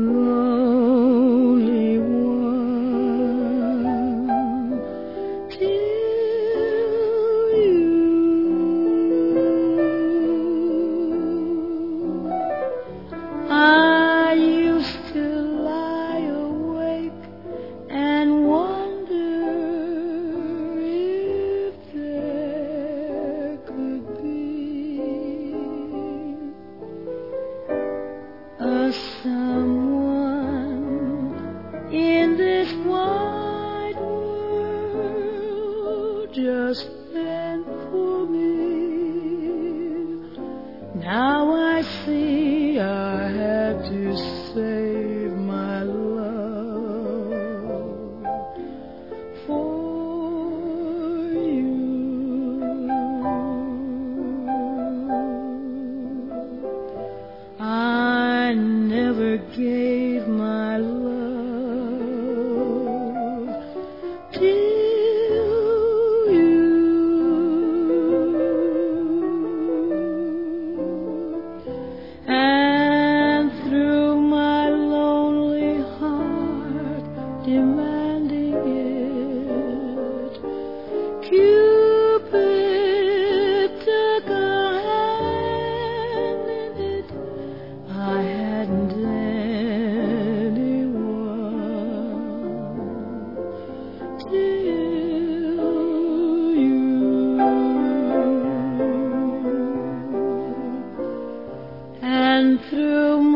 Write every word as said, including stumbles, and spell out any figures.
lonely one till you. I used to lie awake and wonder if there could be a someone in this wide world just meant for me. Now I see I had to save my love for you. I never gave my love till you, and through my lonely heart demanding it, Cupid took a hand in it. I hadn't anyone till you, and through